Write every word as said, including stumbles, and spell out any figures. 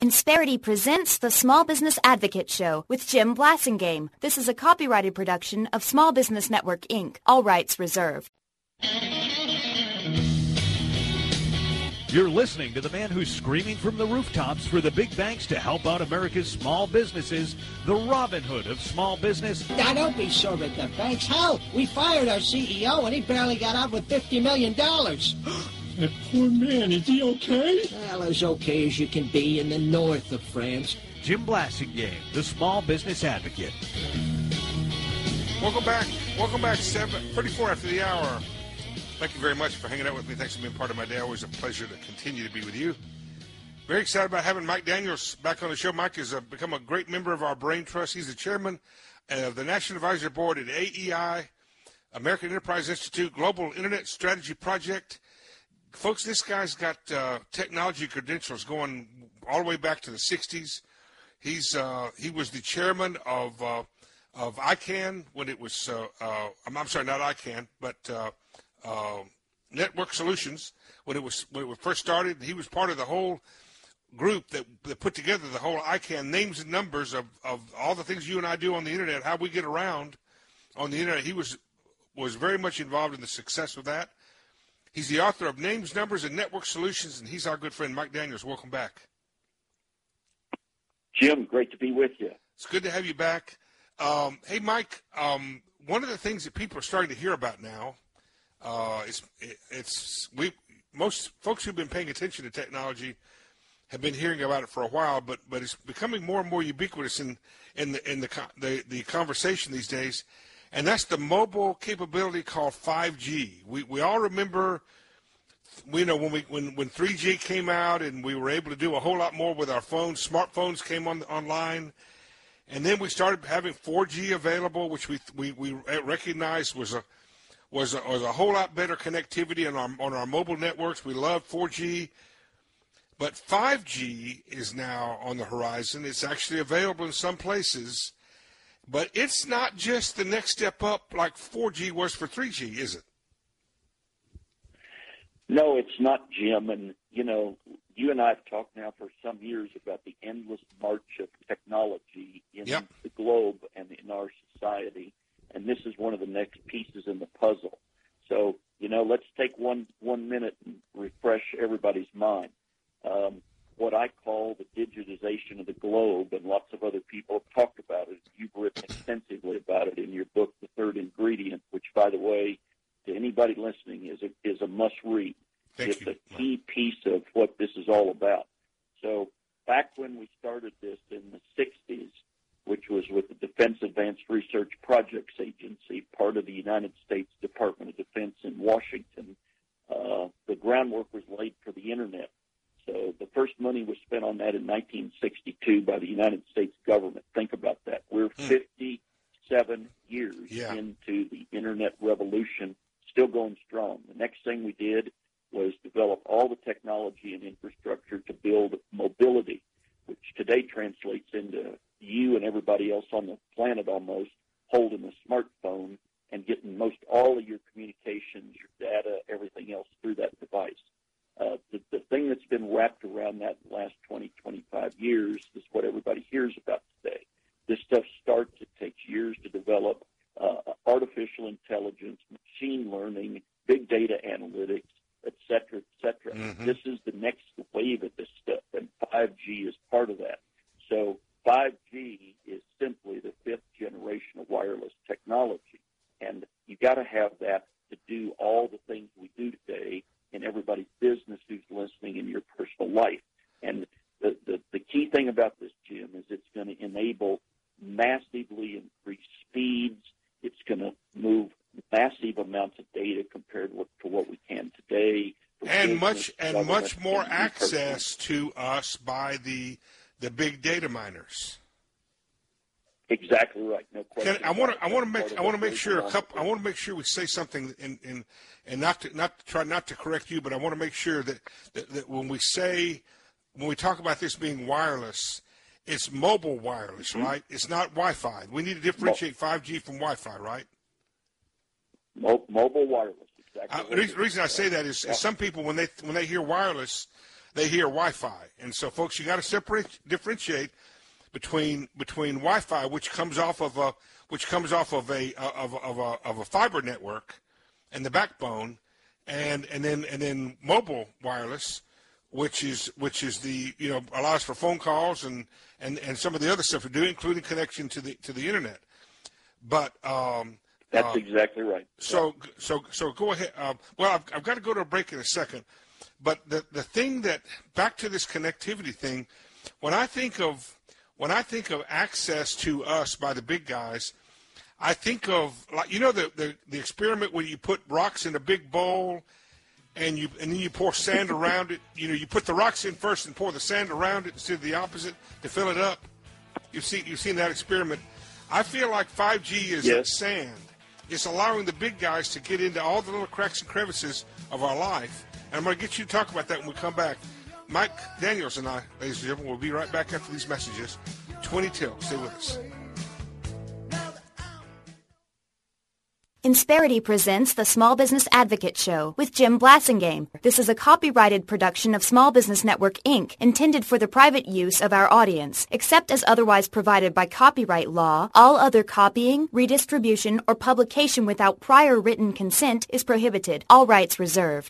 Insperity presents the Small Business Advocate Show with Jim Blasingame. This is a copyrighted production of Small Business Network, Incorporated. All rights reserved. You're listening to the man who's screaming from the rooftops for the big banks to help out America's small businesses, the Robin Hood of small business. Now, don't be sore at the banks. Hell, we fired our C E O and he barely got out with fifty million dollars. That poor man, is he okay? Well, as okay as you can be in the north of France. Jim Blasingame, the Small Business Advocate. Welcome back. Welcome back, seven thirty-four after the hour. Thank you very much for hanging out with me. Thanks for being part of my day. Always a pleasure to continue to be with you. Very excited about having Mike Daniels back on the show. Mike has uh, become a great member of our Brain Trust. He's the chairman of the National Advisory Board at A E I, American Enterprise Institute, Global Internet Strategy Project. Folks, this guy's got uh, technology credentials going all the way back to the sixties. He's uh, he was the chairman of uh, of I CANN when it was uh, uh, I'm, I'm sorry, not I CANN, but uh, uh, Network Solutions when it was when it was first started. He was part of the whole group that, that put together the whole I CANN names and numbers of, of all the things you and I do on the internet, how we get around on the internet. He was was very much involved in the success of that. He's the author of Names, Numbers, and Network Solutions, and he's our good friend, Mike Daniels. Welcome back. Jim, great to be with you. It's good to have you back. Um, hey, Mike, um, one of the things that people are starting to hear about now uh, is it, it's we most folks who've been paying attention to technology have been hearing about it for a while, but but it's becoming more and more ubiquitous in in the in the the, the conversation these days. And that's the mobile capability called five G. We we all remember, you know, when we when, when three G came out and we were able to do a whole lot more with our phones. Smartphones came on online, and then we started having four G available, which we we, we recognized was a was a, was a whole lot better connectivity on our on our mobile networks. We loved four G, but five G is now on the horizon. It's actually available in some places. But it's not just the next step up like four G was for three G, is it? No, it's not, Jim. And, you know, you and I have talked now for some years about the endless march of technology in yep. the globe and in our society. And this is one of the next pieces in the puzzle. So, you know, let's take one, one minute and refresh everybody's mind. Um, what I call the digitization of the globe, and lots of other people have talked about it. You've written extensively about it in your book, The Third Ingredient, which, by the way, to anybody listening, is a, is a must-read. Thank it's you. a key piece of what this is all about. So back when we started this in the sixties, which was with the Defense Advanced Research Projects Agency, part of the United States Department of Defense in Washington, uh, the groundwork was laid for the Internet. So the first money was spent on that in nineteen sixty-two by the United States government. Think about that. We're fifty-seven years yeah. into the Internet revolution, still going strong. The next thing we did was develop all the technology and infrastructure to build mobility, which today translates into you and everybody else on the planet almost holding a smartphone and getting most all of your communications, your data, everything else through that device. Uh, the, the thing that's been wrapped around that in the last twenty, twenty-five years is what everybody hears about today. This stuff starts, it takes years to develop, uh, artificial intelligence, machine learning, big data analytics, et cetera, et cetera. Mm-hmm. This is the next wave of this stuff, and five G is part of that. So five G is simply the fifth generation of wireless technology, and you got to have that to do all the things we do today in everybody's business who's listening in your personal life. And the, the, the key thing about this, Jim, is it's going to enable massively increased speeds. It's going to move massive amounts of data compared with, to what we can today. And much and much more access to us by the the big data miners. Exactly right. No question. Can, I want to. I want to make. I want to make sure a couple. I want to make sure we say something, in, in, and not to not to try not to correct you, but I want to make sure that, that that when we say when we talk about this being wireless, it's mobile wireless, mm-hmm. right? It's not Wi-Fi. We need to differentiate five G from Wi-Fi, right? Mo- mobile wireless. Exactly. Uh, the reason I say that is, yeah. is some people when they when they hear wireless, they hear Wi-Fi. And so, folks, you got to separate, differentiate between between Wi-Fi, which comes off of a which comes off of a of of a of a fiber network, and the backbone, and and then and then mobile wireless, which is which is the you know allows for phone calls and and and some of the other stuff we do, including connection to the to the internet. But um, that's uh, exactly right. So so so go ahead. Uh, well, I've, I've got to go to a break in a second. But the the thing that back to this connectivity thing, when I think of when I think of access to us by the big guys, I think of like you know the the, the experiment where you put rocks in a big bowl, and you and then you pour sand around it. You know, you put the rocks in first and pour the sand around it instead of the opposite to fill it up. You've seen you've seen that experiment. I feel like five G is yes. like sand. It's allowing the big guys to get into all the little cracks and crevices of our life. And I'm going to get you to talk about that when we come back. Mike Daniels and I, ladies and gentlemen, will be right back after these messages. twenty till. Stay with us. Insperity presents the Small Business Advocate Show with Jim Blasingame. This is a copyrighted production of Small Business Network, Incorporated, intended for the private use of our audience. Except as otherwise provided by copyright law, all other copying, redistribution, or publication without prior written consent is prohibited. All rights reserved.